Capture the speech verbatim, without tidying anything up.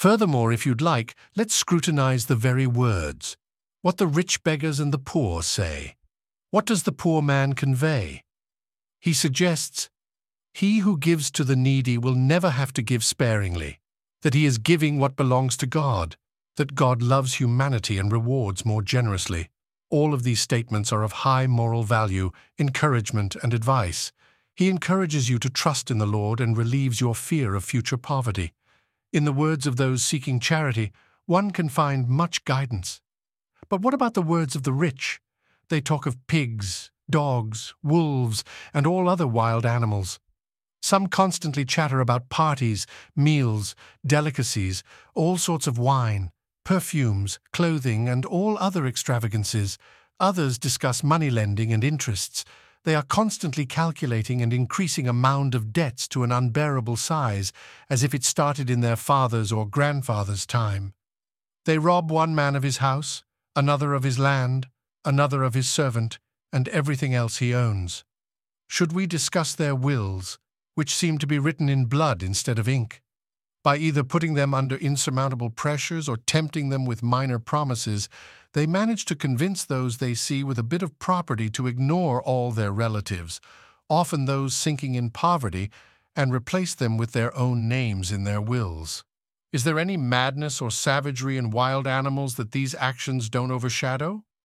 Furthermore, if you'd like, let's scrutinize the very words. What the rich beggars and the poor say. What does the poor man convey? He suggests, he who gives to the needy will never have to give sparingly, that he is giving what belongs to God, that God loves humanity and rewards more generously. All of these statements are of high moral value, encouragement, and advice. He encourages you to trust in the Lord and relieves your fear of future poverty. In the words of those seeking charity, one can find much guidance. But what about the words of the rich? They talk of pigs, dogs, wolves, and all other wild animals. Some constantly chatter about parties, meals, delicacies, all sorts of wine, perfumes, clothing, and all other extravagances. Others discuss money-lending and interests. They are constantly calculating and increasing a mound of debts to an unbearable size, as if it started in their father's or grandfather's time. They rob one man of his house, another of his land, another of his servant, and everything else he owns. Should we discuss their wills, which seem to be written in blood instead of ink? By either putting them under insurmountable pressures or tempting them with minor promises, they manage to convince those they see with a bit of property to ignore all their relatives, often those sinking in poverty, and replace them with their own names in their wills. Is there any madness or savagery in wild animals that these actions don't overshadow?